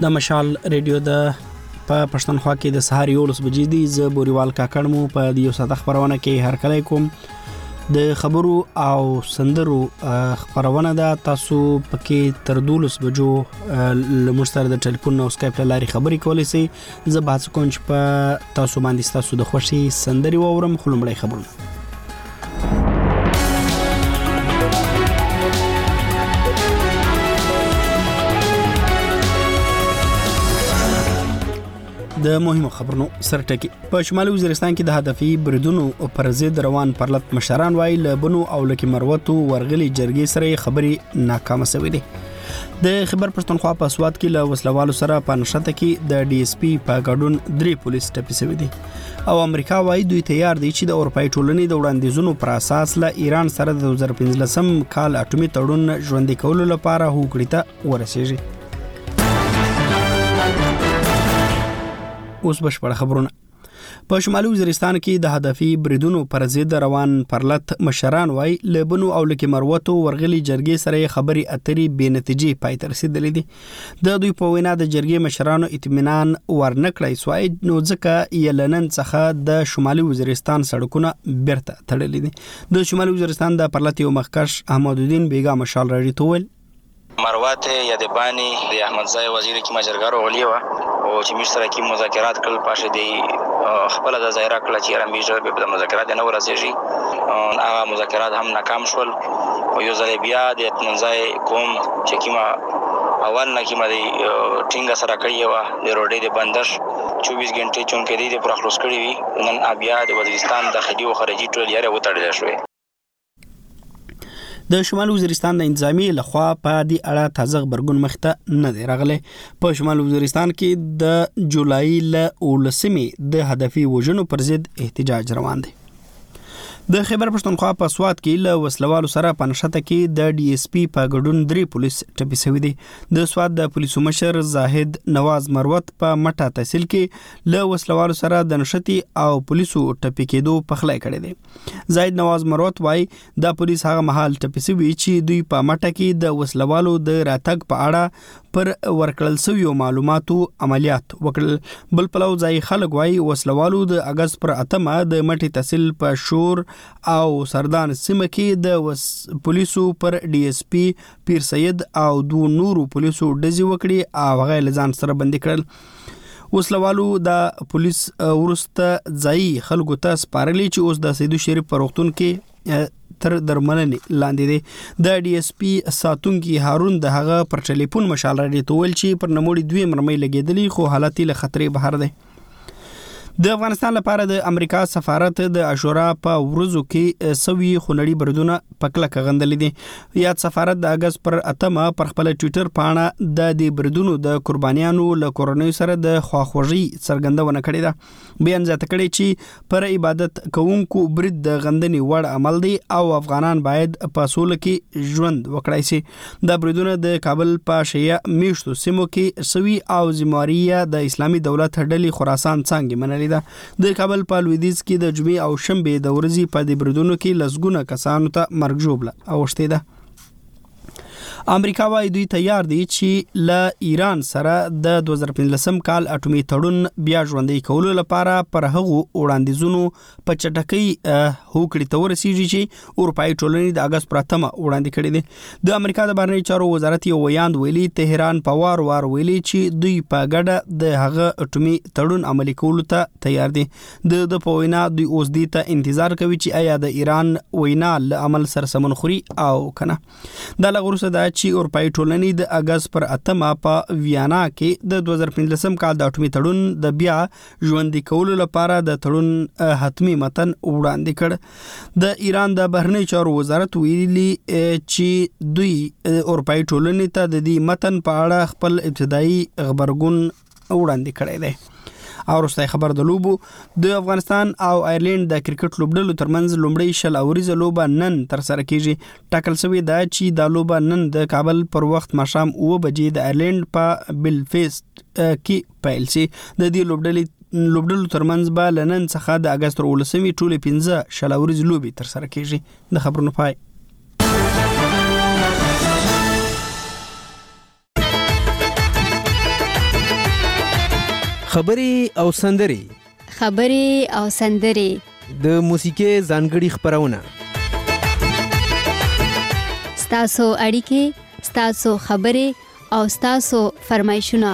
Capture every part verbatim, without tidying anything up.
د مشال ریډیو د په پښتونخوا کې د سهار یولس بجې دی. زه بوریوال کاکړ مو په یو ساده خبرونه کې هرکلی کوم. د خبرو او سندرو خبرونه ده، تاسو پکې تر دولس بجو لمر سره د ټلیفون او سکایپ له لارې خبرې کولی شئ. زه به هڅه کوم چې په تاسو باندې تاسو د خوښي سندري واورم. خو لومړی خبرونه. د مهمو خبرونو سرټکی. په شمالي وزیرستان کې د هدفي بریدونو پر ضد روان پرلط مشران وایي له بنو او لکه مروتو ورغلي جرګې سره خبري ناکامه شوې دي. د خبر پښتونخوا په سواد کې له وسلوالو سره په نشته کې د ډي اس پی په ګډون درې پولیس ټپي شوي دي او امریکا وایي دوی تیار دي چې د اروپای ټولنې د وړاندیزونو پر اساس له ایران سره د دوه زره پنځلسم کال اټومي تړون ژوندي کولو لپاره هوکړې ته ورسیږي. اوس بشپړ خبرونه. په شمالي وزیرستان کې د هدفي بریدونو پر ضد روان پرلط مشران وایي له بنو او لکه مروتو ورغلي جرګې سره خبري اترې بې نتیجې پای ته رسیدلې دي. د دوی په وینا د جرګې مشرانو اطمینان ورنکړی سوای، نو ځکه یې له نن څخه د شمالي وزیرستان سړکونه بیرته تړلي دي. د شمالي وزیرستان د پرلط یو مخکښ احمدالدین بیګا مشال راډیو ته وویل مروات یادبانی د احمدزای وزیر کی ماجرګارو ولیوه او چې موږ سره کې مذاکرات کول پاشه دی خپل د ظاهره کړ چې رمیجه به د مذاکرات نه ورسېږي. هغه مذاکرات هم ناکام شول او یو ځل بیا د احمدزای کوم چې کیما اول نه کیما دی ټینګه سره کړی و د روډې د بندش چوبیس غنټې چون کې دی پر خلاص کړی وي. نن بیا د وزیرستان داخلي او خارجي ټول یاره وټړل شوی. د شمال وزیرستان د انتظامی لخوا په دې اړه تازه خبرګون مخته نه دی راغلی. په شمال وزیرستان کې د جولای ل اولسمې د هدفي وژنو پر ضد احتجاج روان دی. د خیبر پښتونخوا په سواد کې له وسلوالو سره په نشته کې د ډي اس پی په ګډون درې پولیس ټپي شوي دي. د سواد د پولیسو مشر زاهد نواز مروت په مټه تحصیل کې له وسلوالو سره د نشتی او پولیسو ټپي کېدو پخلی کړی دی. زاهد نواز مروت وایي دا پولیس هغه مهال ټپي شوي چې دوی په مټه کې د وسلوالو د راتګ په اړه پر ورکړل شویو معلوماتو عملیات وکړل. بل پلو ځای خلک وایي وسلوالو د اگست پر اتمه د مټي تحصیل په شور او سردان سیمه کې د پولیسو پر ډي اس پی پیر سید او دو نورو پولیسو ډزې وکړي او هغه له ځان سره بندي کړل. وسلوالو د پولیس ورسته ځای خلکو ته سپارلي چې اوس د سیدو شریف په روغتون کې تر درملنې لاندې دی. د ډي اس پی ساتونکي هارون د هغه پر ټلیفون مشال راډیو ته ویل چې پر نموړي دوی مرمۍ لګېدلې خو حالت یې له خطرې بهر دی. د افغانستان لپاره د امریکا سفارت د عاشورا په ورځو کې سوي خونړي بریدونه په کلکه غندلې دي. یاد سفارت د اگست پر اتمه پر خپل ټویټر پاڼه د دې بریدونو د قربانیانو له کورنۍ سره د خواخوږي څرګندونه کړې ده. بیان زیاته کړی چې پر عبادت کوونکو برید د غندنې وړ عمل دی او افغانان باید په سوله کې ژوند وکړای شي. د بریدونو د کابل په شیعه میشتو سیمو کې سوي او ذمہاریه د اسلامي دولت ډلې خراسان څنګه منلې ده. د کابل په لویدیځ کې د جمعې او شنبې د ورځې په دې بریدونو کې لسګونه کسانو ته مرګ ژوبله اوښتې ده. امریکا وايي دوی تیار دي چې له ایران سره د دوه زره پنځلسم کال اټومي تړون بیا ژوندي کولو لپاره پر هغو وړاندیزونو په چټکۍ هوکړې ته ورسیږي چې اروپایي ټولنې د اگست پر اتمه وړاندې کړي دي. د امریکا د بهرنیو چارو وزارت یو ویاند ویلي تهران په وار وار ویلي چې دوی په ګډه د هغه اټومي تړون عملي کولو ته تیار دي. د د په وینا دوی اوس دې ته انتظار کوي چې آیا د ایران وینا له عمل سره سمون خوري او کنه. دا لغوسه ده چې اروپایي ټولنې د اگست پر اتمه په ویانا کې د دوه زره پنځلسم کال د اټومي تړون د بیا ژوندي کولو لپاره د تړون حتمی متن وړاندې کړ. د ایران د بهرنیو چارو وزارت ویلي چې دوی اروپایي ټولنې ته د دې متن په اړه خپل ابتدایي خبرګون وړاندې کړی دی. او وروستۍ خبر د لوبو. د افغانستان او آیرلینډ د کرکټ لوبډلو ترمنځ لومړی شل اوریزه لوبه نن ترسره کیږي. ټاکل شوې ده چې دا لوبه نن د کابل پر وخت ماښام اوه بجې د آیرلینډ په بلفیسټ کې پیل شي. د دې لوبډلې لوبډلو ترمنځ به له نن څخه د اگست اولسمې ټولې پنځه شل اوریزې لوبې ترسره کیږي. د خبرونو پای. خبرې او سندرې خبرې او سندرې د موسیقۍ ځانګړي خپرونه ستاسو اړیکې ستاسو خبرې او ستاسو فرمایشونه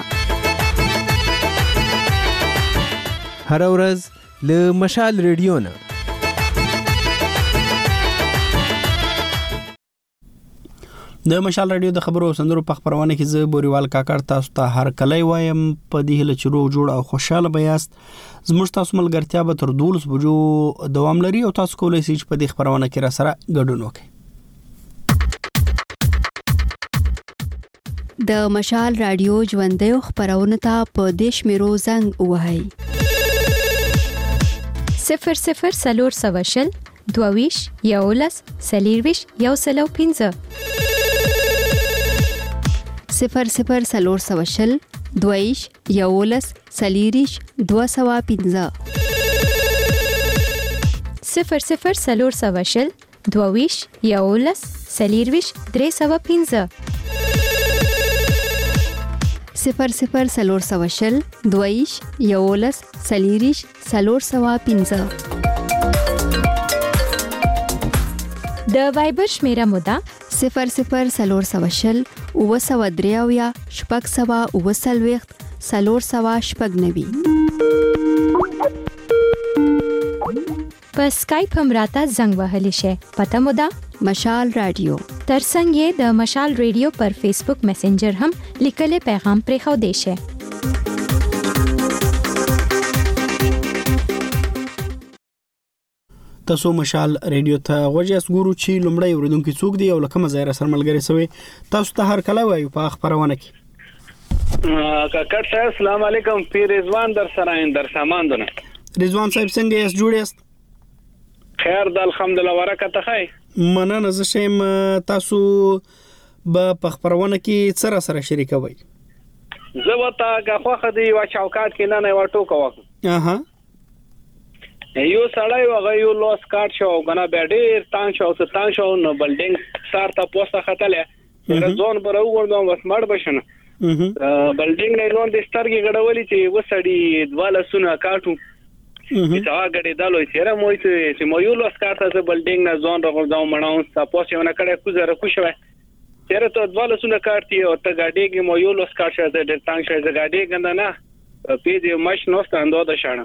هر ورځ له مشال ریډیو نه د مشال رادیو د خبرو او سندرو په خبرونه کې زه بوريوال کاکړ تاسو ته هر کله وایم په دې هله چې روغ جوړ او خوشاله بیاست زموږ تاسو ملګرتیا به تر دولس بجو دوام لري او تاسو کولای شئ چې په دې خبرونه کې را سره ګډون وکړئ. د مشال رادیو ژوندۍ خبرونه ته په دیش میرو زنګ وهاي صفر صفر سلور سوشل دوویش یولس سلیرویش یو سلو پینزه صفر صفر سلور سوشل دویش یولس سلیریش دو سوا پینزه صفر صفر سلور سوشل دوویش یولس سلیرویش درې سوا پینزه صفر صفر سلور سوشل دویش یولس سلیریش سلور سوا پینزه د وایبر شمیره مودا صفر صفر سلور سوشل او سوا دریاویا شپږ سوا او سلويخت سلور سوا شپږ نوي په سکایپ هم راته زنګ وهلی شي پته مودا مشال رادیو ترڅنګ یې د مشال ریډیو پر فیسبوک میسنجر هم لیکلي پیغام پرې خو دی شي. تاسو مشال رادیو ته غوږی ګورو چې لومړی اوریدونکو څوک دی او لکه مزایر سره ملګری سوی تاسو ته هر کله وایو په خبرونه کې. کاکړ صاحب السلام علیکم پیر رضوان در سره در ساماندونه رضوان صاحب څنګه یې جوړ یاست؟ خیر د الحمدلله ورکه خای مننه زه شم تاسو په خبرونه کې سره سره شریکوي زه وتا غوخه دی وا چوکات کې نه نه وټو کوه اها یو سړی وغه یو لوس کارت شو غنا بیډیر تان شو ستان شو نو بلډینګ سارته پوسټه خطلې رزون برو ورنو وسمړ بشنه بلډینګ نه لون د سترګې غړولې چې وسړی دواله سونه کاټو چې هغه غړي دالو چې را موي چې مو یو لوس کارت ته بلډینګ نه ځون راغورځاو مړاو تاسو یو نه کړه کوزره کوشوي چیرې ته دواله سونه کارتي او ته غاډي کې مو یو لوس کارت ته د تانګ شوی د غاډي ګنده نه پیډي مش نو ستاندو د شانه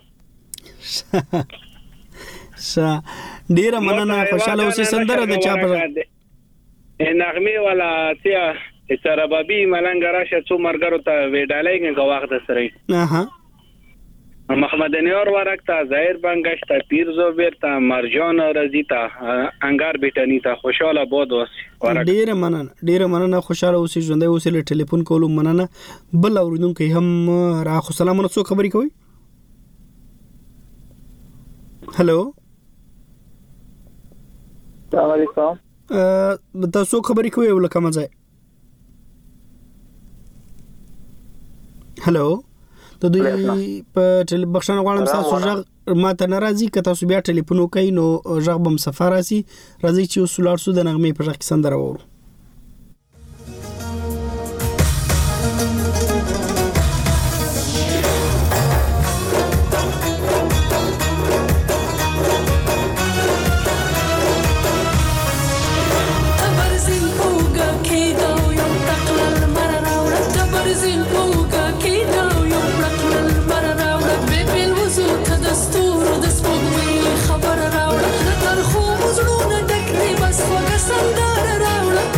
شا ډیره مننه خوشاله اوسې سندره د چا په نغمه ولا تیا سره بابي ملنګ راشه څو مرګرو ته وډالېږي غواخ د سره اها محمد انور ورکتا ظاهر بنگشتا پیر زوبرتا مرجان رضیتا انګار بیٹانی تا خوشاله بود اوس ډیره مننه ډیره مننه خوشاله اوسې ژوندۍ اوسې له ټلیفون کولو مننه بل اوریدونکو هم را خو سلامونه څو خبرې کوي. هلو السلام علیکم ا تاسو خبرې کوي ولکه مزه هلو ته دوی په ټلیفون بخښنه غواړم تاسو ژغ ماته ناراضي که تاسو بیا ټلیفون وکړئ نو ژغ بم سفر راسي راځي چې وسولار سو د نغمې په ژغ کې سندره وورو. خبر راوړه تر خو زړونه ډک دی بس وګ سندره راوړه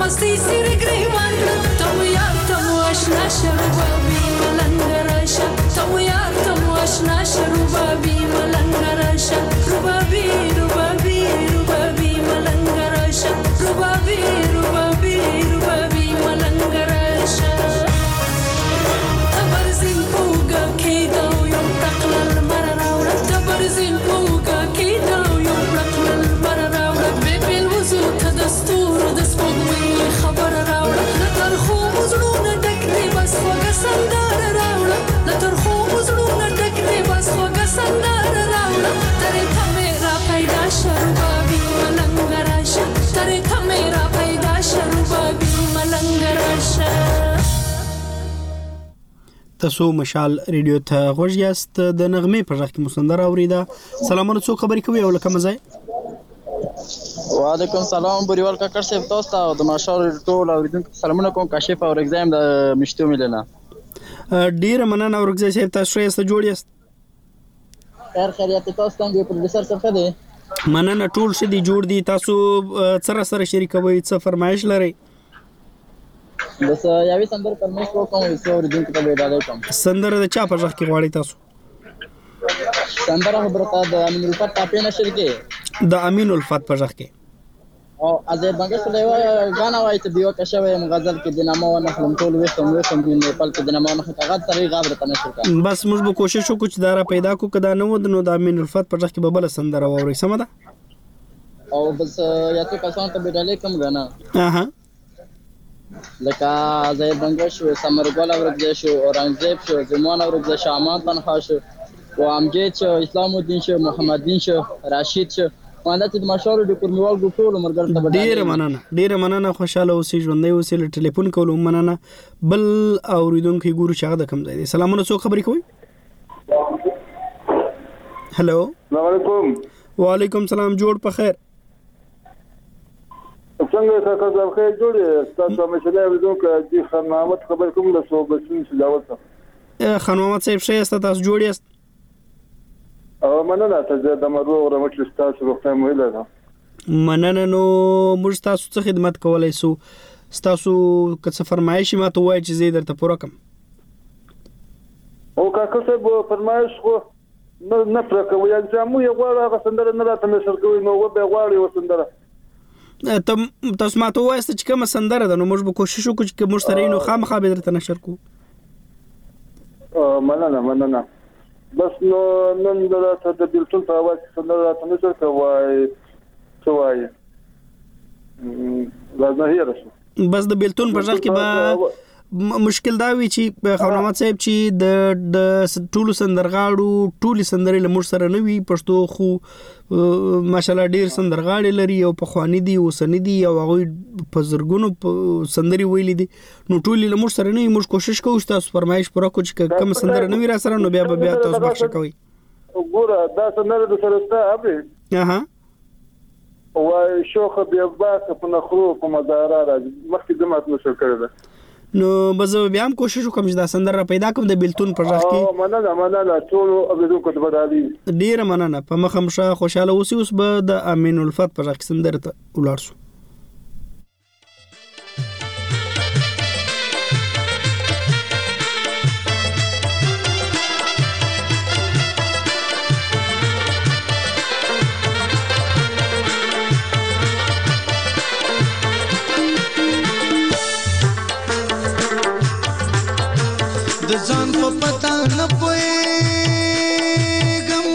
مستی سیر گریوان تم یار تم آشنا شروبابی ملنگراشا تم یار تم آشنا شروبابی ملنگراشا روبابی روبابی روبابی ملنگراشا روبابی روبابی روبابی ملنگراشا تبرزین پوگا کیدا یوم تقلل مرراولا تبرزین پوگا کیدا یوم تقلل مرراولا ببین وزو تدستور دسپوگوی خبر راولا لترخو وزلون دکری بس خوگا سندار راولا لترخو وزلون دکری بس خوگا سندار راولا تری تمیرا پیدا شروبابی ملنگراشا تری تمیرا پیدا شروبابی ملنگراشا. تاسو مشال ریډیو ته غوږ یاست د نغمې په ځخ کې مسندره اوریدا. سلامونه، څو خبرې کوي او لکه مزه. وعلیکم سلام بوریوال کاکړ صاحب، تاسو ته د مشال ټول اوریدونکو سلامونه کوم. کاشف او رګزایم د مشتو ملنه ډیر مننه. او رګزای صاحب تاسو یې جوړ یاست؟ خیر خیریت، تاسو څنګه پروډوسر صاحب دی؟ مننه، ټول شه دي جوړ دي. تاسو سره سره شریکوي، څه فرمایش لري؟ بس یاوی سندر پرمیش وکم او څو اوریدونکو ته ویډاله کوم. سندر د چا په ځخ کې غواړي تاسو؟ سندر خبرته د امین الفت ټاپې نشر کې د امین الفت په ځخ کې او ازید بنګ سره غانا وای ته دیو کښوي مغزل کې دینامو نه خلم ټول وسم وسم په نیپال کې دینامو نه کاغذ ترې غابرته نشر کا. بس موږ به کوشش وکړو چې دارا پیدا کو کدا نو د نو د امین الفت په ځخ کې به بل سندر ووري. سم ده؟ او بس یا څه کسان ته ویډاله کوم غانا اها لکه زید بنګ شو، سمرګل اورګ شو، اورنګزیب شو، زمان اورګ شو، امان تنها شو، و امجد شو، اسلام الدین شو، محمد دین شو، راشد شو. مانده چې د مشال د کورنوال ګو ټول مرګر ته بدل. ډیر مننه، ډیر مننه. خوشاله اوسې، ژوندۍ اوسې. له ټلیفون کولو مننه. بل اوریدونکو ګورو چې هغه د کم ځای دی. سلامونه، څو خبرې کوي؟ هلو، السلام علیکم. وعلیکم سلام، جوړ په خیر. څنګه کاکا صاحب خیر جوړ؟ تاسو مشله اوریدونکو چې خان محمد خبر کوم له صوبسین سلاوت څخه. خان محمد صاحب شه است، تاسو جوړ یاست؟ او مننه ته د مرو او رمټل تاسو وخت مو ویل. مننه. نو موږ تاسو څه خدمت کولای سو؟ تاسو که څه فرمایش ما ته وایي چې زه درته پوره کوم. او کاکا صاحب فرمایش خو نه نه پوره کوي، چې مو یو غواړم هغه سندره نه راته نشر کوي، نو و به غواړي و سندره ته تاسو ما ته وایي چې کوم سندره ده، نو موږ به کوشش وکړو چې موږ سره نو خامخا به درته نشر کوو. مننه مننه. بس نو نن درته د بیلتون په اواز سندره راته نشر کوي. څه وایي؟ لازم هي رسو. بس د بیلتون په ځل کې به مشکل دا وی چې خان محمد صاحب چې د د ټولو سندرغاړو ټولي سندرې له موږ سره نه وي. پښتو خو ماشاءالله ډیر سندرغاړي لري او په خواني دي او سنې دي او هغه په زرګونو سندري ویلي دي، نو ټولي له موږ سره نه. موږ کوشش کوو چې تاسو فرمایش پوره کړو چې کوم سندره نه وي را سره، نو بیا به بیا تاسو بخښه کوي. ګوره دا سندره د سره ستا ابي اها وای شوخه بیا باکه په نخرو په مزارا راځي مخکې دمات نشو کړی ده. نو بس بیا هم کوشش وکم چې دا سندره پیدا کوم د بیلتون پر ځخ کې. او مننه مننه ټول اوریدونکو ته بدالي ډیر مننه. په مخه مشه خوشاله اوسئ. اوس به د امین الفت پر ځخ کې سندره ته ولاړ شو. د ځان په پتا نه پوهېږم،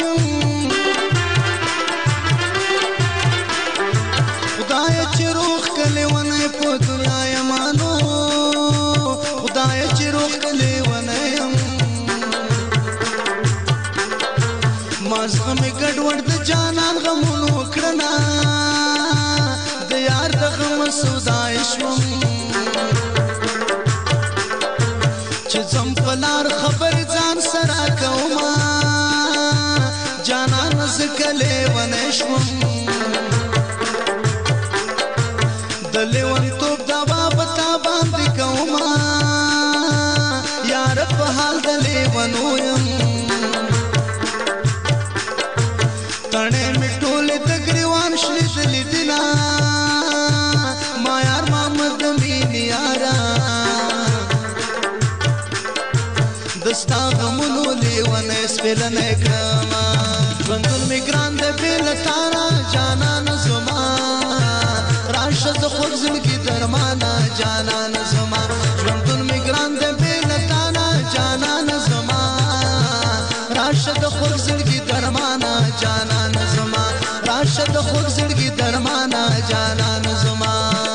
خدای چې روغ کلی ونه په دنیا یمانو، خدای چې روغ کلی ونه یم، ما زغمې ګډوډ د جانان غمونو کړنه، د یار د غم سودای شوم، لار خبر ځان سره کوما جانان زکلې ونه شوم، د لیوان توپ دوا پتا باندې کوما یار په حال د لیوانو یم، تڼې مې ټولې د ګریوان شلې دلې دلا ما یار محمد دستا غمونو لیونه سپیلنه کړما ژوندون می ګران د بیل تارا جانان زما راشه د خوږ زړګي درمانا جانان زما ژوندون می ګران د بیل تارا جانان زما راشه د خوږ زړګي درمانا جانان زما راشه د خوږ زړګي درمانا جانان زما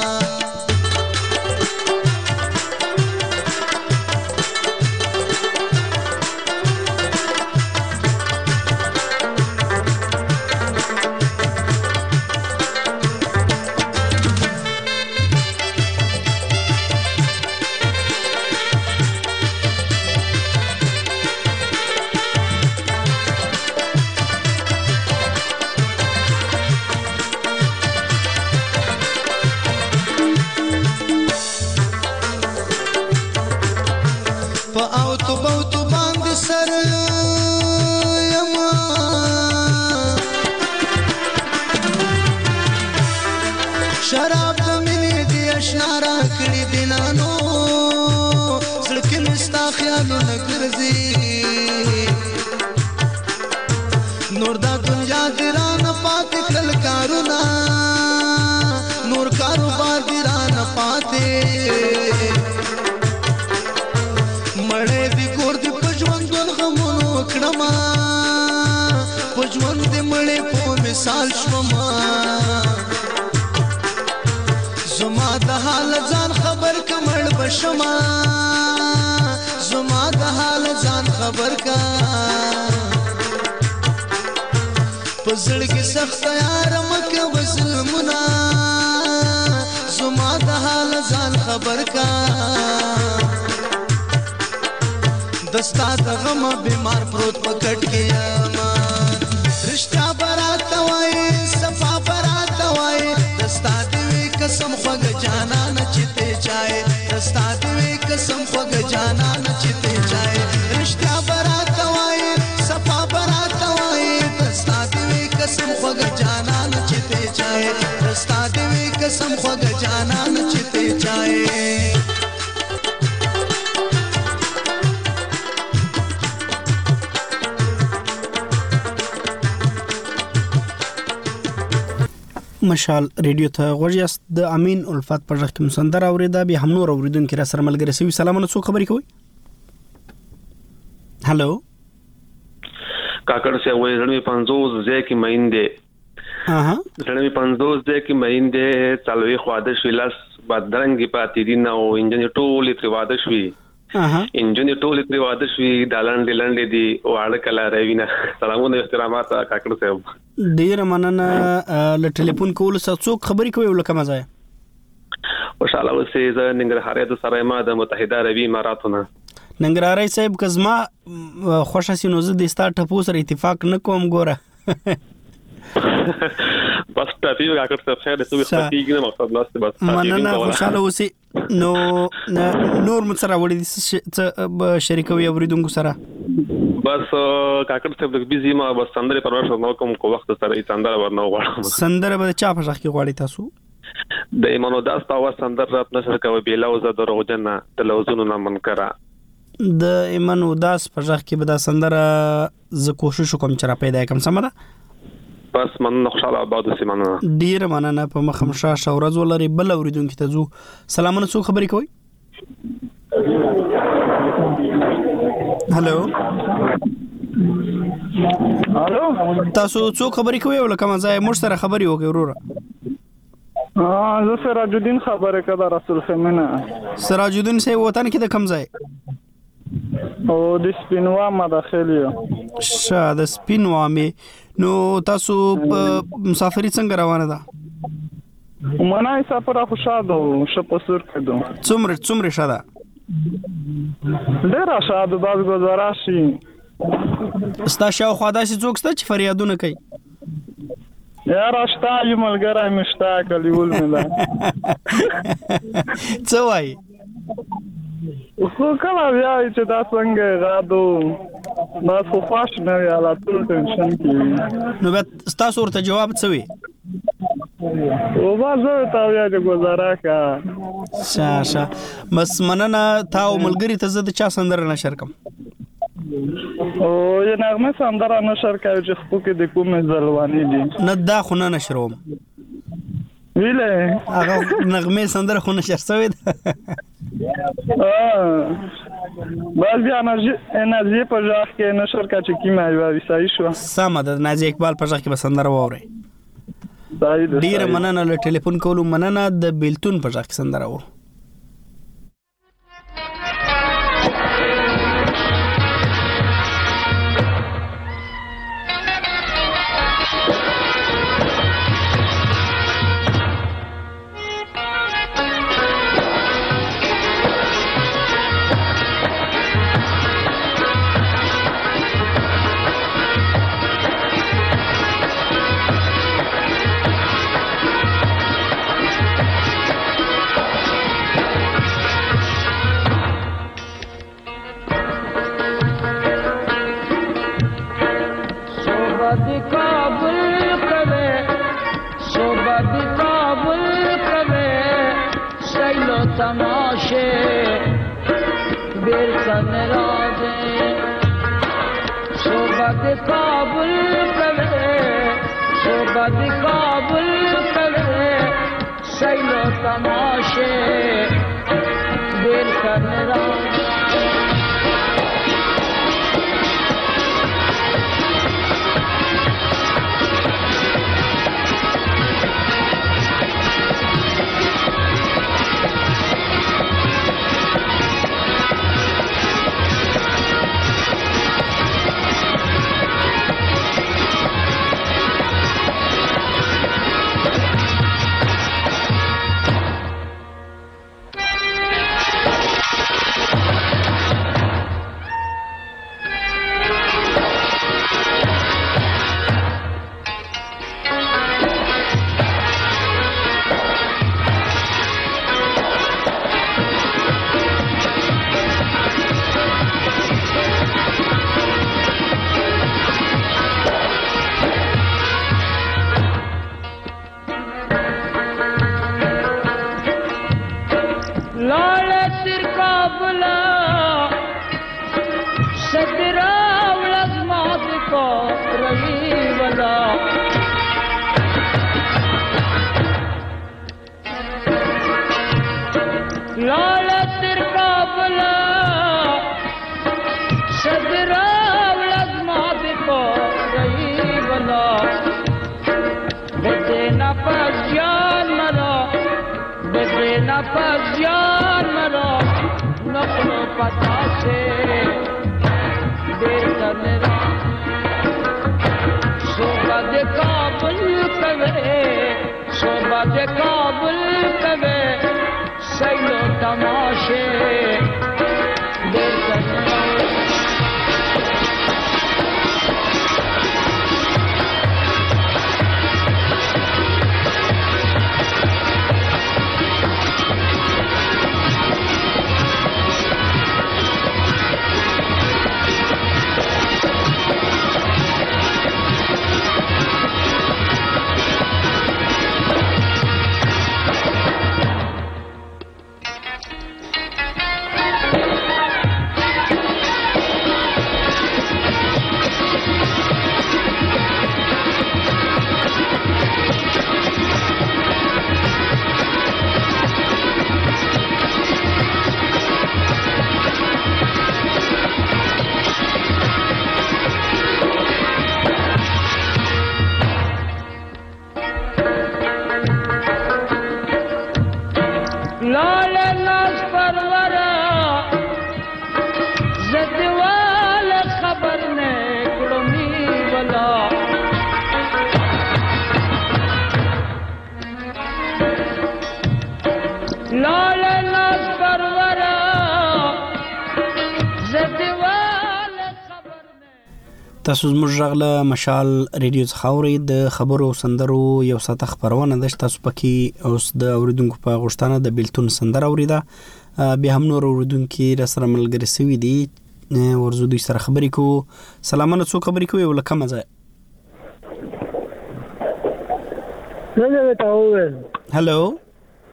شراب د مینې دی اشنا را کړي دینانو زړه مې ستا خیالونه ګرځي نور دا دنیا دې رانه پاتې کړل کارونه نور کاروبار دې رانه پاتې مړې دې کور دې په ژوندون غمونو کړما په ژوند دې مړې په مثال شوما زما د حال ځان خبر کمړ بشما زما د حال ځان خبر کا پزړ کې سخت یار مکه وسلمنا زما د حال ځان خبر کا دستا د غم بیمار پروت پکټ کې ما رشتہ برات وای صفا برات وای دستا قسم خوږ جانا نچته چای دستا دې قسم خوږ جانا نچته چای رشتہ برات وای صفا برات وای دستا دې قسم خوږ جانا نچته چای دستا دې قسم خوږ جانا نچته چای مشال ریډیو ته غوړیاست د امین الفات پر ځخ کې مسندر اوریدا به هم نور اوریدونکو را سره ملګری سوي سلامونه څو خبرې کوي هالو کاکړ سے وې ځنې پنځوس ځکه مېندې اها ځنې پنځوس ځکه مېندې چالوي خواده شیلاس بدرنګي پاتې دي نو انجن ټولې تریواده شوي اها انجن ټولې تریواده شوي دالان دلان دي واړه کلا روينه سلامونه احترامات کاکړ صاحب ډیر مننه ل ټلیفون کول څه څوک خبرې کوي ولکه مزه وشاله وسې ز ننګرهار د سره ما د متحده عربی اماراتونه ننګرهاري صاحب کزما خوشا سينو زه د ستا ټپو سره اتفاق نه کوم ګوره بس ټاپی کاکړ صاحب خیر ته وختیږي نه مقصد لاسته بس مننه خوشاله وسې نو نور مڅرا وړي شریکوي اوریدونکو سره بس کاکړ صاحب د بيزي ما بس سندره پرواز نو کوم کو وخت سره سندره ورنو غواړم سندره به چا په ځخ کې غواړي تاسو د ایمانو داستا و سندره رات نشر کوي بیلاو ز دروغجن د لوزونو نه منکرا د ایمانو داس په ځخ کې به دا سندره ز کوشش کوم چې را پیدا کوم سمره بس من خوشاله آباد سیمانه ډیر مننه په مخمشا شورز ولري بل اوریدونکو ته زو سلامونه څو خبرې کوي هالو هالو تاسو څو خبرې کوي ولکه مزه مر سره خبرې وکړو وروره اه زه سراج الدین خبره کړه رسول خیمنه سراج الدین سه وطن کې د کم ځای او د سپینوا مداخلیو شاده سپینوا می نو تاسو مسافری څنګه روانه ده منای سفر خوشاله شپسور کړو څومره څومره شاده ډیر شاده باز گزارشي ستا شاو خدا سي څوک ست چې فریادونه کوي یا راشتا یو ملګری مشتاق کلیول ملا څه وای خو کله بیا چې دا څنګه غادو ما خو فاش نه یاله ټول ټینشن کې نو به تاسو ورته جواب څه وي او بازو ته بیا د گزاره کا شاشه بس مننه تا او ملګری ته زه د چا سندره نشر کوم او یې نغمه سندره نشر کوي چې خو کې د کومې زلواني دي نه دا خو نه نشروم ویله هغه نغمه سندره خو نشر شوی ده بس بیا انرژي په ځاخ کې نشر کا چې کیمه وي صحیح شو سم ده نازي اقبال په ځاخ کې سندره ووري ډیر مننه له ټلیفون کولو مننه د بیلتون په ځاخ کې سندره وو تاسو زموږ غږ له مشال ریډیو څخه اورئ د خبرو سندرو یو ساعت خبرونه ده تاسو پکې اوس د اوریدونکو په غوښتنه د بیلتون سندره اوریده بیا هم نور اوریدونکو را سره ملګری سوي دي ورزو دوی سره خبرې کو سلامونه څو خبرې کوي ولکه مزه هلو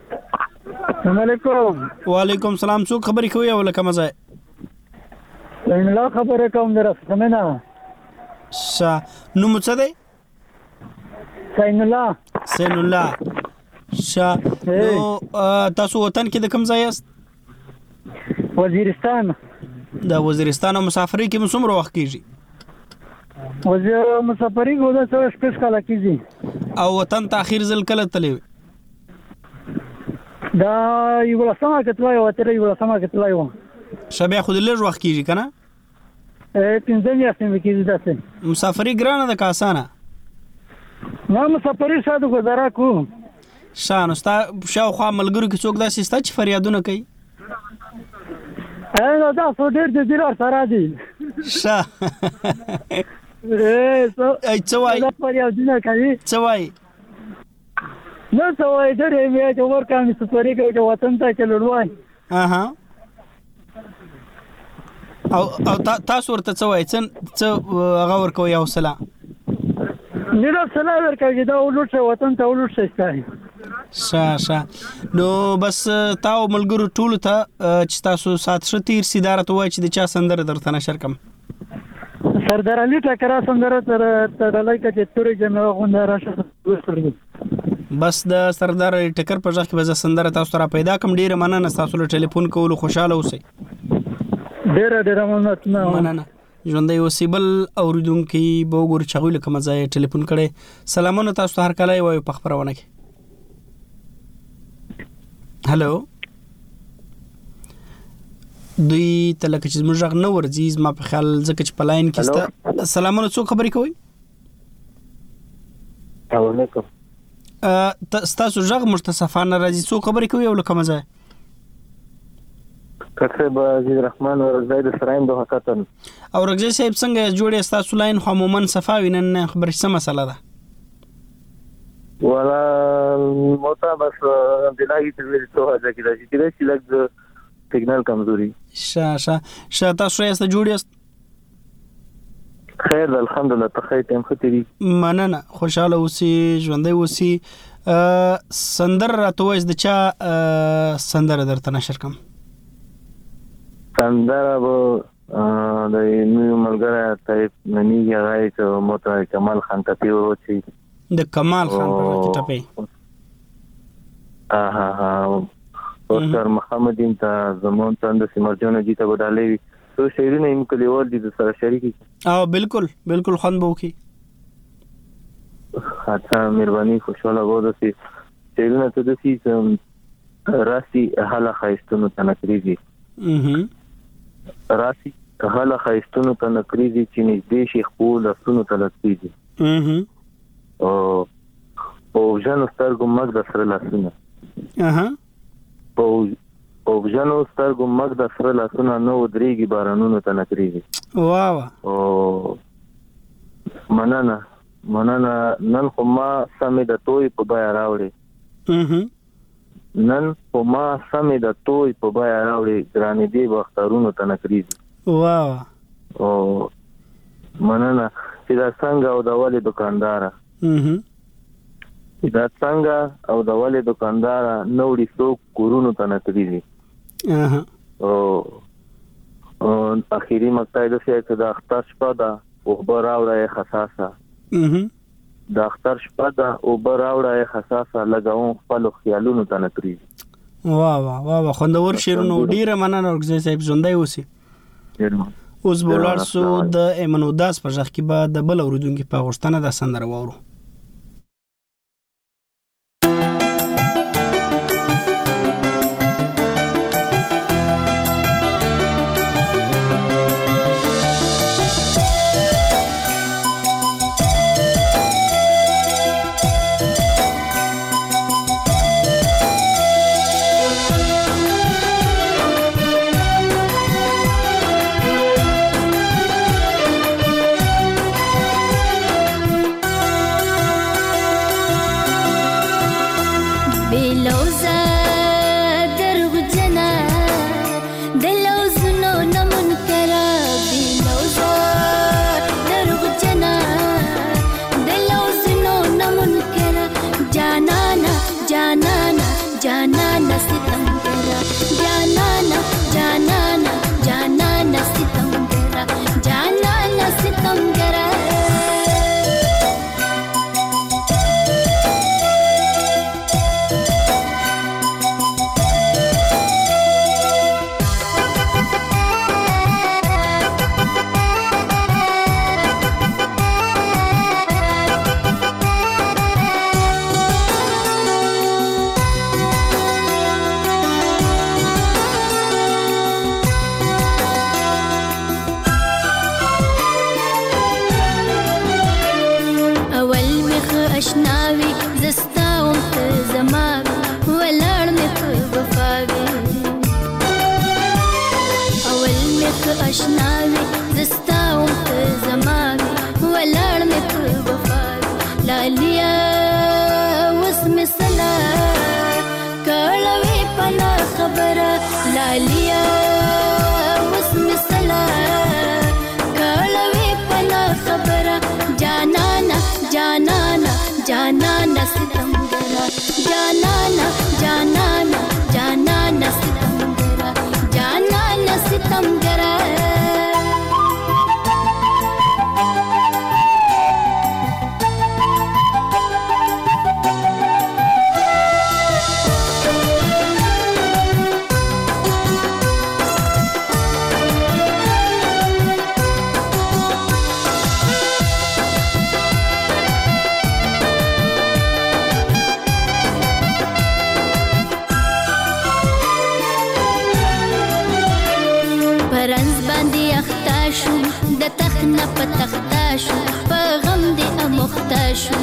السلام علیکم وعلیکم السلام څو خبرې کوي ولکه مزه سین الله خبره کوم در سمنا شا نو څه دی سین الله سین الله شا نو تاسو وطن کې د کوم ځای یاست وزیرستان د وزیرستان مسافرۍ کې مسومره وخت کیږي وزیر مسافرۍ کو دا څه شپږ کال کیږي او وطن ته اخیر ځل کله تللی دا یو لسمه کتلای و تر یو لسمه کتلای و شبیا خو د لږ وخت کیږي کنه ا پنځه میاشتې کیږي داسې مسافرۍ ګرانه ده که اسانه نه مسافرۍ ساده گزاره کو شانو ستا شاوخوا ملګرو کې څوک داسې ستا چې فریادونه کوي ا دا څو ډېر د دلار سره دي شا ای څه وایي دا فریادونه کوي څه وایي نو څه وایي ډېر یې چې ورکه مې سفرۍ کوي چې وطن ته چې لوړوای اها او او تاسو ورته څه وایي څه هغه ورکوي حوصله نیرو سلا ورکوي دا ولوټه وطن ته ولوټه ستای شا شا نو بس تاو ملګرو ټول ته چې تاسو سات شتیر سیدار ته وای چې د چا سندره درته نشر کم سردار علي ټکرا سندره تر تر لایکه چې توري جنو غونډه راشه بس د سردار علي ټکر په ځخ کې به سندره تاسو را پیدا کم ډیره مننه تاسو له ټلیفون کولو خوشاله اوسئ ډیره ډیره مننه مننه ژوندۍ اوسېبل اوریدونکي به وګورو چې هغوی له کومه ځایه ټلیفون کړی سلامونه تاسو ته هر کله یې وایو په خپرونه کې هلو دوی ته لکه چې زموږ غږ نه ورځي زما په خیال ځکه چې په لاین کې سته سلامونه څوک خبرې کوئ علیکم ستاسو غږ موږ ته صفا نه راځي څوک خبرې کوي او له کومه ځایه کتب عزیز رحمان او زید سرایم دوه کتن او رګزی صاحب څنګه جوړې ستاسو لاین خو عموما صفا وینن خبرې څه مسله ده ولا موتا بس دلایي ته ویل څه هغه کې راځي چې چې لګ سیګنال کمزوري شا شا شا تاسو یې ست جوړې خیر الحمدلله ته ټیم ختري مننه خوشاله اوسې ژوندۍ اوسې سندر راته وایي د چا سندره درته نشر کوم سندره به د نوی ملګری طیب ننیږي هغه چې موته کمال خان ټپي وروچي د کمال خان په ټپي ها ها ها اوسر محمدین ته زمون تند سیمرجن جی ته وډالې تو شعرونه یې کلیوال دي د سره شریکي او بالکل بالکل خوان بو کی اچھا مهرباني خوشاله وو د سي شعرونه ته د سي راسي حاله خایستونو تنکریږي اها راسي حاله خایستونو تنکریږي چې نږدې شي خپل لسونو تلکېږي اها او او جنو سترګو مګ د سره لاسونه اها او او جنو سترګو مګ د سره لاسونه نو درېږي بارانونو ته نکريږي واو او مننه مننه نن خو ما سمې د توي په بیا راوړې اها نن خو ما سمې د توي په بیا راوړې ګرانې دی وختارونو ته نکريږي واو او مننه چې دا څنګه او د والي دکاندار اها دا څنګه او د والي دکاندار نوړي څوک کورونو ته نکريږي اها او او اخیری مقطع د څه د اختر شپه دا او براوړه حساسه اها د اختر شپه دا او براوړه حساسه لګاون خپل خیالونو ته نکريږي واه واه واه خوندور شعرونه ډیره مننه ورګزی صاحب ژوندۍ اوسې اوس بولار سو د ایمن وداس په ځخ کې به د بل اوریدونکو په غوښتنه د سندره وورو जाना न जाना न जाना न सितमगर تخنه په تخته شو په غم دې اموخته شو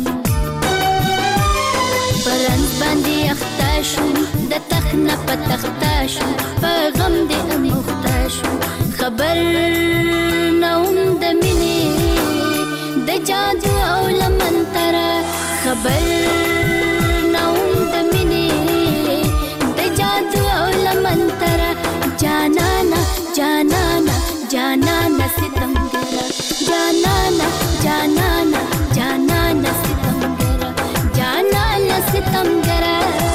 پرنځ باندې اخته شو د تخنه په تخته شو په غم دې اموخته شو خبر نه هم د مینې د جادو او لمنتره خبر نه هم د مینې د جادو او لمنتره جانانا جانانا جانانا ستمګره جانانا جانانا جانانا ستمګره جانانا ستمګره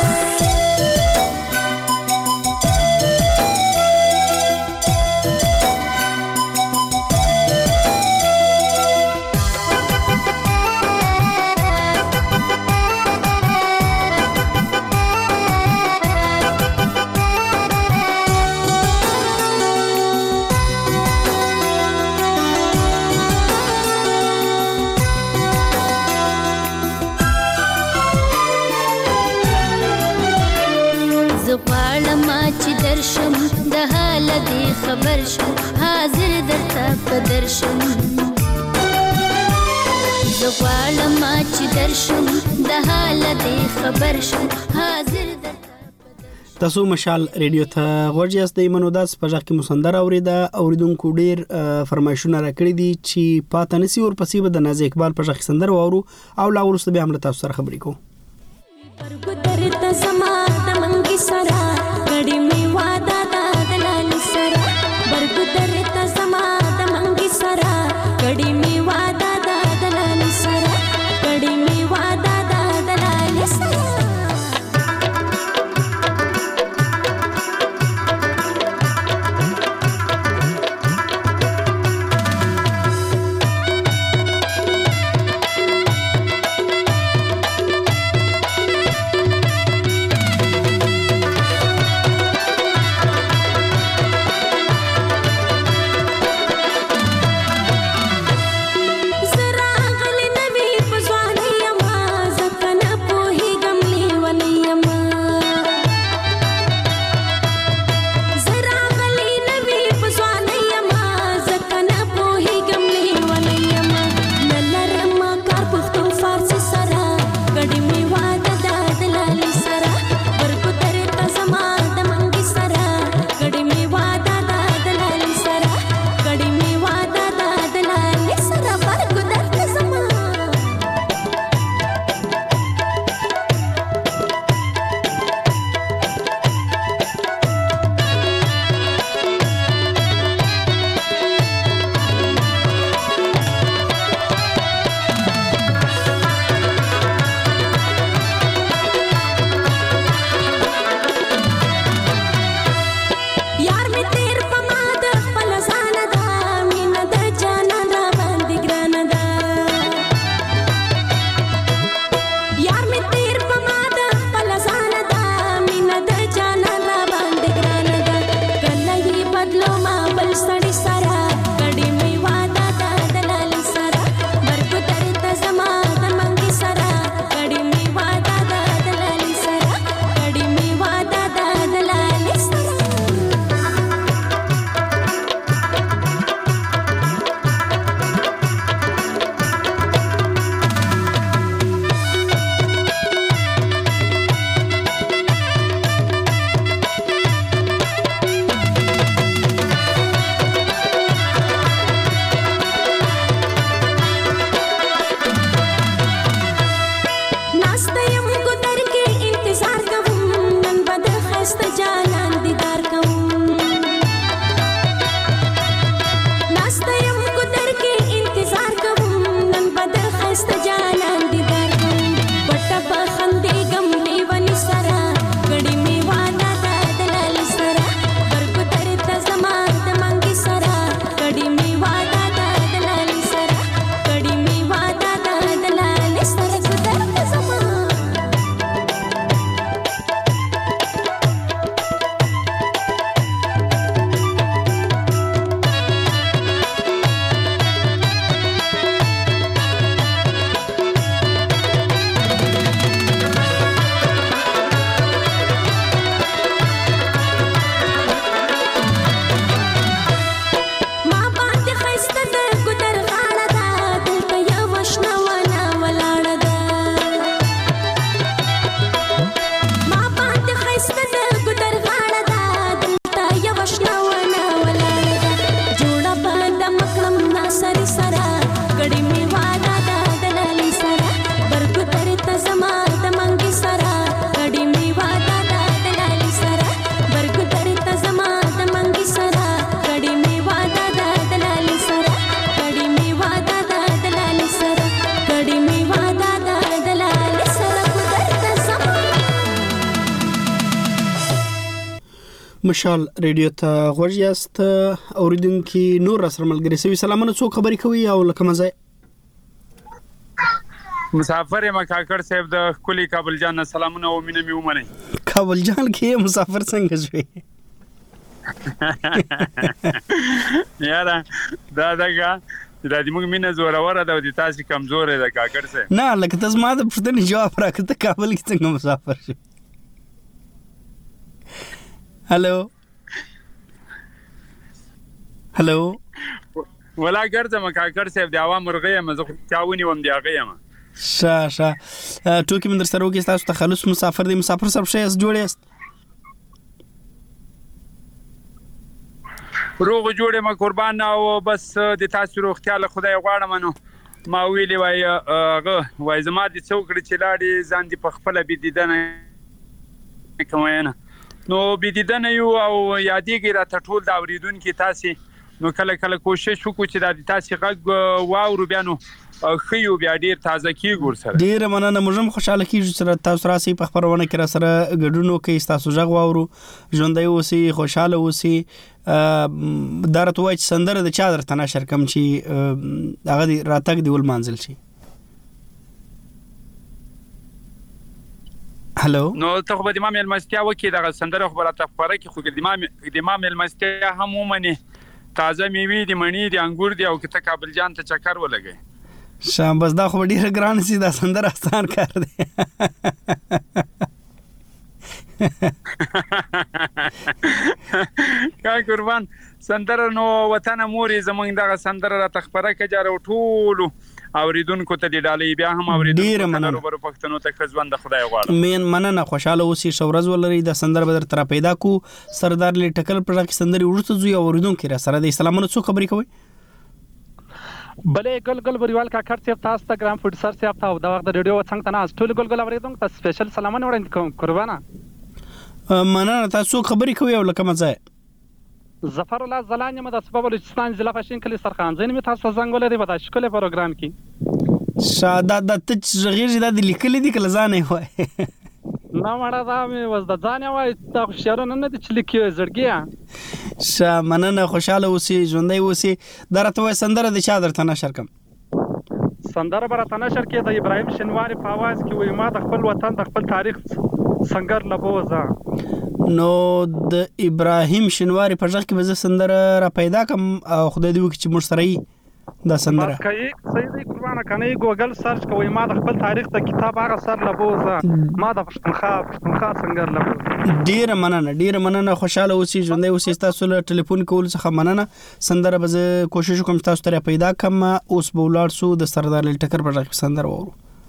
درشم د حال دې خبر شم حاضر درته په درشم زه غواړم چې درشم د حال دې خبر شم حاضر درته تاسو مشال ریډیو ته غوږ یاست د ایمنو داس په ځکه کې مسندر اوریدا اوریدونکو ډیر فرمایشونه راکړي دي چې پاتې نسی ور پسې به د ناز اقبال په ځکه سندر وورو او لا ورسته به هم تاسو سره خبرې کوو پرګترته زما د منګي سره غړي می واده د دلالي سره پرګترته زما د منګي سره غړي می واده د دلالي سره غړي می واده د دلالي سره مشال ریډیو ته غوږ یاست اوریدونکي نور سره ملګری سوي سلامونه څو خبرې کوي او لکه مزه مسافر یم کاکړ صاحب د کلی کابل جان سلامونه او مینه می ومنه کابل جان کې مسافر څنګه شوی یاره دا دغه دا د موږ مینه زوره وره د تاسو کمزور ده کاکړ صاحب نه لکه تاسو ما د پښتنې جواب راکړه کابل کې څنګه مسافر شوی هلو هلو ولا ګرځم کاکړ صاحب د عوام مرغې مزه چاونی وم دی هغه یم شا شا ټوکی من در سره وکي تاسو تخلص مسافر دی مسافر سره شې اس جوړې است روغ جوړې ما قربان او بس د تاسو روغتیا له خدای غواړم نو ما ویلې وای هغه وای زما د څوکړې چې لاړې ځان دي په خپل بيدیدنه کومه نو بيدیدنه یو او یادېږي را ټول دا اوریدونکو تاسو نو کله کله کوشش وکړو چې د تاسو غږ واورو بیا نو خيو بیا ډیر تازه کیږي سره ډیر مننه موږ خوشاله کیږو چې تاسو راسي په خبرونه کې را سره ګډونو کې تاسو ژغ واورو ژوندۍ اوسئ خوشاله اوسئ درته وای چې سندره د چا درته نشر کم چې هغه راتګ دی ول منزل شي هلو نو ته خو د امام المستیا وکي د سندره خبره خبره کې خو د امام د امام المستیا هم ومني تازه میوي دي مڼې دي انګور دي او کته کابل جان ته چکر ولګي شام بس دا خو ډیره ګران سي دا سندره آسان کار دی کا قربان سندره نو وطن موري زمونږ دغه سندره را تخبره کجاره ټول اوریدونکو ته دی ډالې بیا هم اوریدونکو ته روبرو پښتنو ته خزوند خدای غواړم مين مننه خوشاله اوسې شورز ولري د سندر بدر تر پیدا کو سردار لې ټکل پر کې سندري ورته زوی اوریدونکو را سره د سلامونه څو خبرې کوي بلې ګلګل بریوال کاکړ صاحب تاسو ته ګرام فوډ سر صاحب ته د وخت د ریډیو څنګه تناس ټول ګلګل اوریدونکو ته سپیشل سلامونه وړاندې کوم قربانه مننه تاسو خبرې کوي او لکه مزه ظفر الله زلانی مد اسباب بلوچستان ضلع فاشین کلی سرخان زین می تاسو څنګه ولري په تاسو کله پروګرام کې شاده د تج غیر د لیکل دي کله ځانې وای نه مړه دا مې وز د ځانې وای تاسو شهرونه نه دي چې لیکي زړګیا شا مننه خوشاله اوسې ژوندۍ اوسې درته وای سندره د چا درته نشر کم سندره برته نشر کې د ابراهیم شنواری په आवाज کې وای ما د خپل وطن د خپل تاریخ څنګه لبوزه نو د ابراهیم شنواری په ځخ کې به سندره را پیدا کم او خدای دې وکړي چې مشتری دا سندره بس کوي صحیح دی قربانه کنه ګوګل سرچ کوي ما د خپل تاریخ ته کتاب هغه سر لبوزه ما د پښتونخوا پښتونخوا څنګه لبوزه ډیر مننه ډیر مننه خوشاله اوسې ژوندۍ اوسې تاسو له ټلیفون کول څخه مننه سندره به کوشش کوم تاسو ته پیدا کم اوس به ولار سو د سردار ټکر په ځخ سندره وورو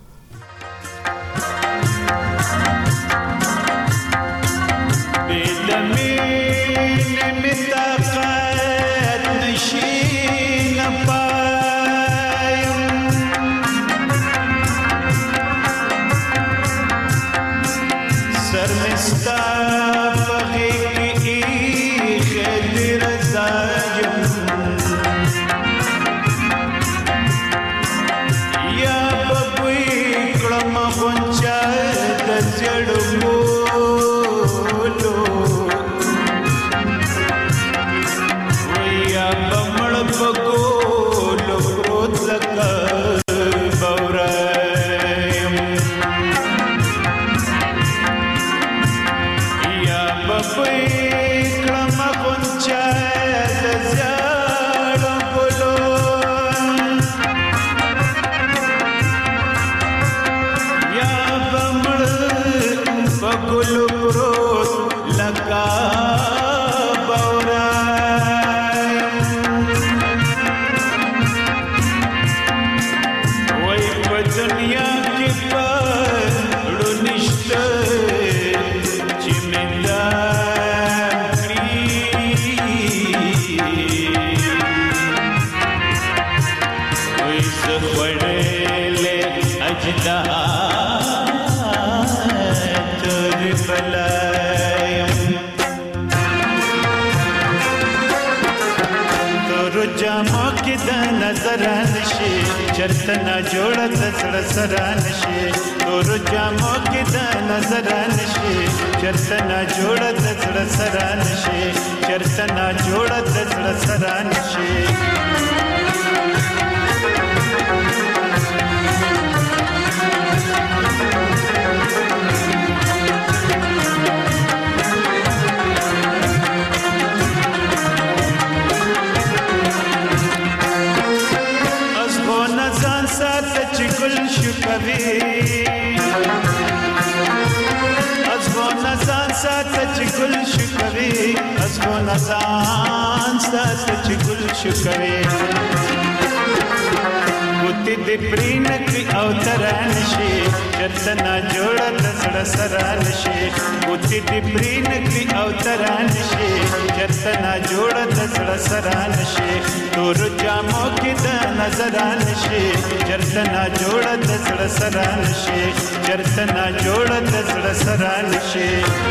چرتنا جوړه د سړه سره نشي تور جامو کې د نظر نشي چرتنا جوړه د زړه سره نشي چرته نا جوړه د زړه سره نشي ګل شکوي اسبو نزان ست چې ګل شکوي ګوتې دې پرین کی او تران شي چرته نا جوړه د زړه سره نشي ګوتې دې پرین کی او تران شي چرته نا جوړه د زړه سره نشي تور جامو کې د نظر نشي چرته نا جوړه د زړه سره نشي چرته نا جوړه د زړه سره نشي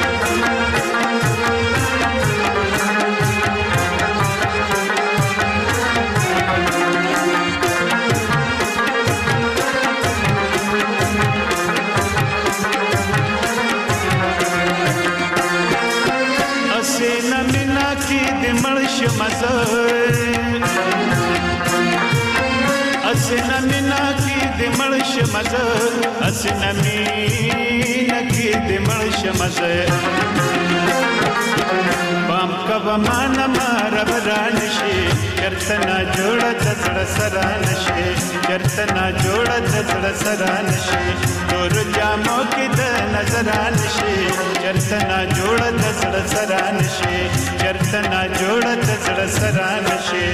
اسنا مینا کی د مړش مزه اسنا مینا کی د مړش مزه پام کبه مان مار وران شي چرته نا جوړه د زړه سره نشي چرته نا جوړه د زړه سره نشي تور جامو کې د نظر نشي چرته نا جوړه د زړه سره نشي چرته نا جوړه د زړه سره نشي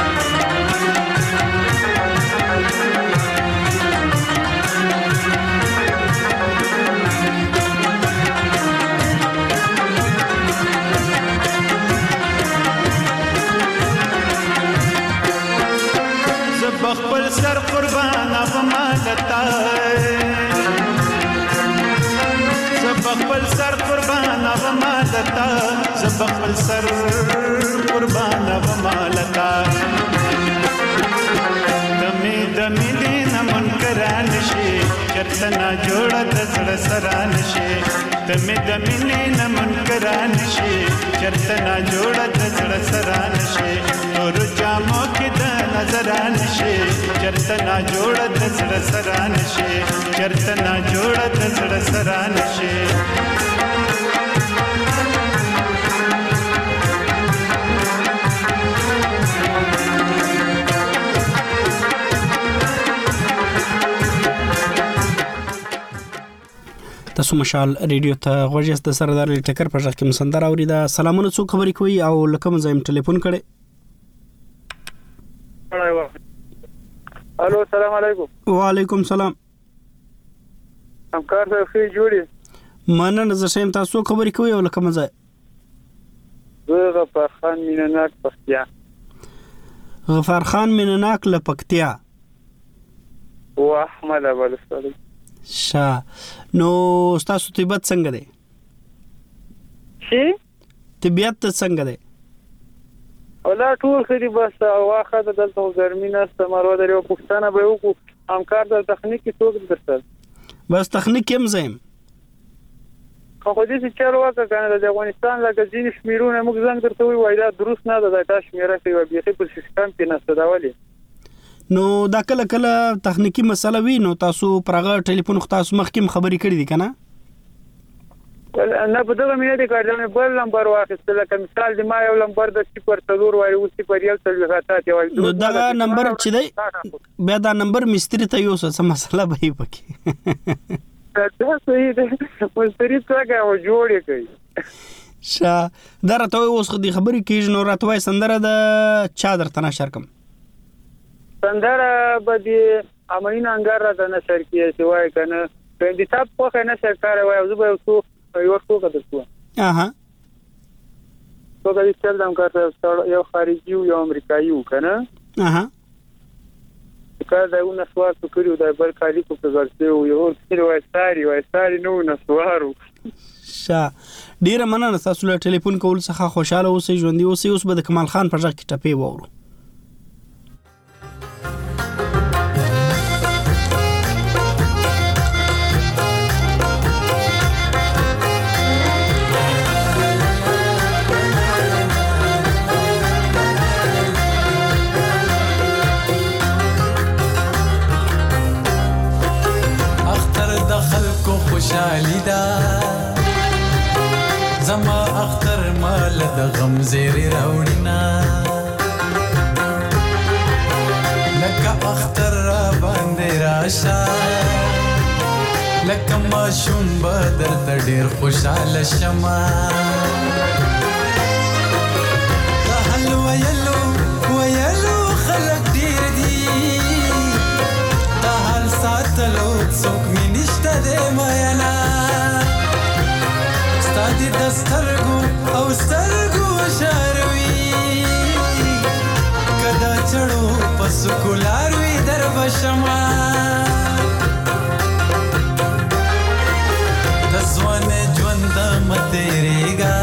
بخبل سر قربان اب مالتا زبخبل سر قربان اب مالتا زبخبل سر قربان اب مالتا دمی دمی دین منکران شي چرته نا جوړه د زړه سره نشي دمی دمی دین منکران شي چرته نا جوړه د زړه سره نشي تور جامو کې د نظر نشي چرته نا جوړه د زړه سره نشي چرته نا جوړه د زړه سره نشي تاسو مشال ریډیو ته غوږی د سردار ټکر په ځخ کې مسندر اوریدا سلامونه څو خبرې کوي او لکه مزایم ټلیفون کړي الو السلام علیکم وعلیکم سلام همکار صاحب خې جوړي مننه زه شیم تاسو خبرې کوي او لکه مزای زه غفار خان مینناک پکتیا غفار خان مینناک لپکتیا او احمد ابلستری شا نو تاسو طبيعت څنګه ده شي طبيعت څنګه ده ولا ټول خري بس واخه د دلته ګرمینه استعمال ودرې او پښتنه به وکړو همکار د تخنیکی توګ درته بس تخنیک هم زم خو دې چې چارو وکړه کنه د افغانستان لا غزین شمیرونه موږ څنګه درته وای دا درست نه ده دا شمیره کوي به په سیستم کې نه ستداولي نو دا کله کله تخنیکی مسله وی نو تاسو پرغه ټلیفون خو تاسو مخکې خبرې کړې دي کنه نه په دغه مینه دي کارډنه بل نمبر واخیستل کوم مثال دی ما یو نمبر د صفر تلور وای او صفر یو تل غاټات یو نو دا نمبر چې دی بیا دا نمبر مستری ته یو څه مسله به پکې دا صحیح ده مستری څنګه و جوړې کوي شا دا راته اوس خو دې خبرې کیږي نو راته وای سندره د چا درته نشر کوم سندره بدی امین انګار را د نشر کیږي چې وای کنه په دې تاسو په کنه نشر کار وای او زه به وسو یو څه کوته څه اها تو دا چې دم کار یو خارجي یو امریکایي کنه اها کله دا یو نسوار کړیو دا بل کالی کو په ورته یو څه وای ساري وای ساري نو نسوارو شا ډیره مننه تاسو له ټلیفون کول څخه خوشاله اوسئ ژوندۍ اوسئ اوس به د کمال خان پر ځخ کې ټپې وورو زما اختر مال د غم زیری راوړینا لکه اختر را باندې راشه لکه ماشوم به درته ډېر خوشحاله شمه د حل ویلو ویلو خلک ډېر دي د حل ساتلو څوک مې نشته دی میینه ستا دې د سترګو او سترګو شاروي که دا چړو په سکولار وي در به شمه ځوانې ژوند مه تېرېږه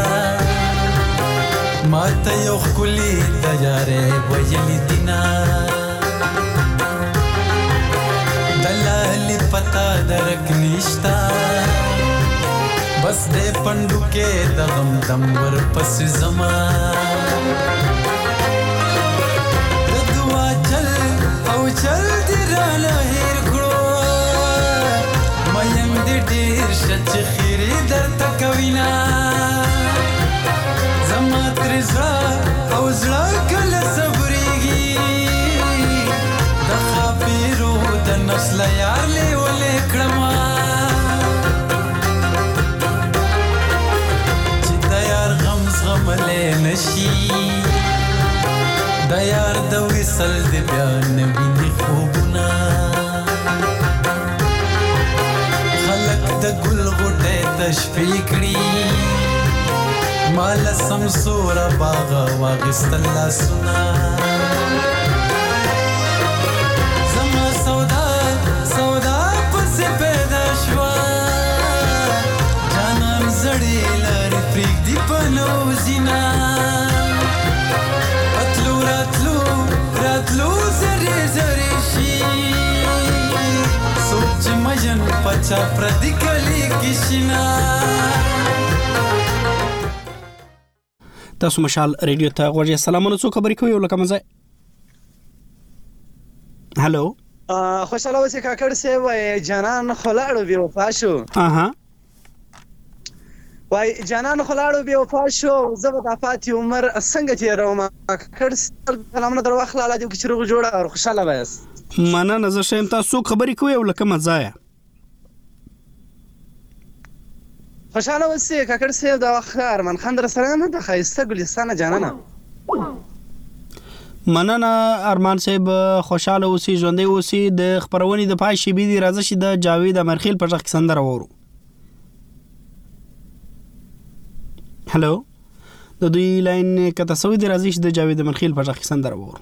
ما ته یو ښکلي د یارۍ ویلي دینه د لالي پته درک نشته بس دې پنډو کې د غم دم ورپسې ځمه د دعا چل او چل دې رانه هېر کړو مین دې ډېر شه چې خیرې درته کوینه زما ترې زړه او زړه کله صبرېږي د خاپېرو د نفس له یار لیولې کړمه چې د یار غم زغملی نشي د یار د وصل دې بیا نه ویني خوبونه د ګل غوټۍ تشفي کړي ما له سمسوره باغه واخیستل لاسونه زما سودا سودا پسې پیدا شوه جانان زړې لارې پرېږدي په نوزینه راتلو راتلو راتلو زرې زرې شي سوچ مجن پچا پردی کلی کشنا تاسو مشال ریډیو ته غوړی سلامونه څو خبرې کوي ولکه مزه هالو خوشاله اوسې کاکړ سی وای جانان خلاړو بي وفا شو اها وای جانان خلاړو بي وفا شو زبد افات عمر څنګه تیروم کاکړ سلامونه در واخلاله دي چې روغ جوړه او خوشاله وایس مانا نظر شایم تاسو خبرې کوي او لکه مزایا خوشاله اوسې کاکړ صاحب دا خیر من خندر سره نه د خایسته ګلستانه جانانه مننه ارمان صاحب خوشاله اوسې ژوندې اوسې د خبرونې د پای شی بي دي راځي چې د جاوید امرخیل په ځخ سندره وورو هالو د دوی لاین کته سوي دي راځي چې د جاوید امرخیل په ځخ سندره وورو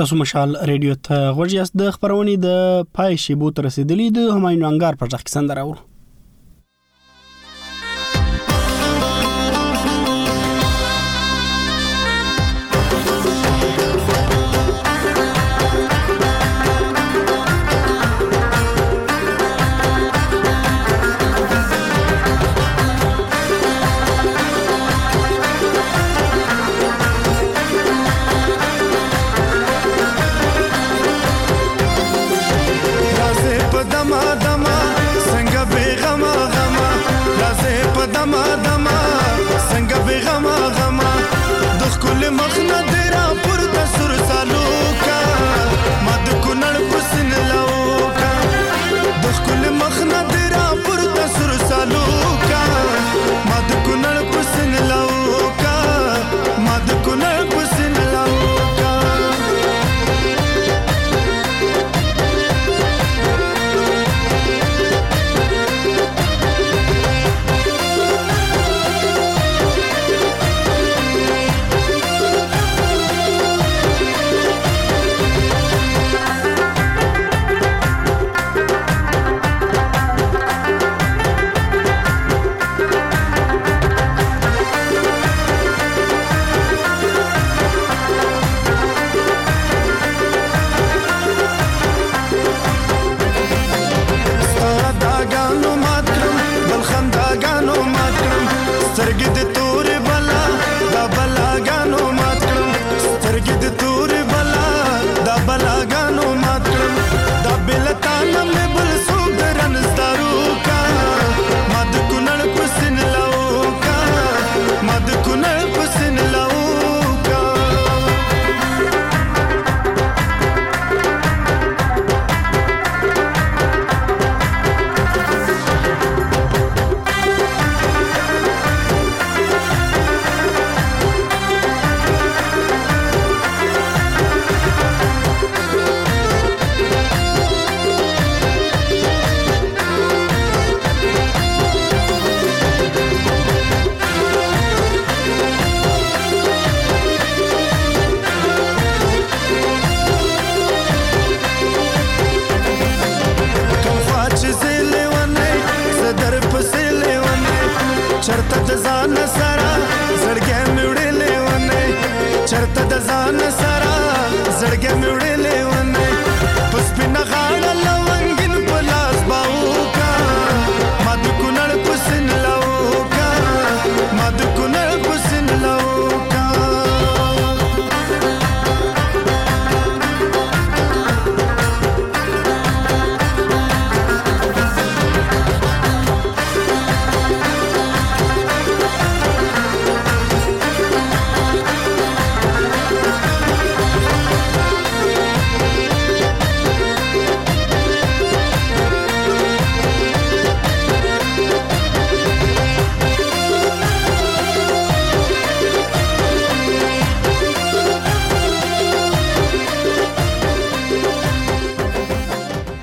تاسو مشال ریډیو ته غوږ یاست. د خبرونې د پای شیبو ته رسیدلی د همایون انګار پر ځخ سندره اورو. مخ نه درا پر د سر سالو کا مد کو نړ پسن لاو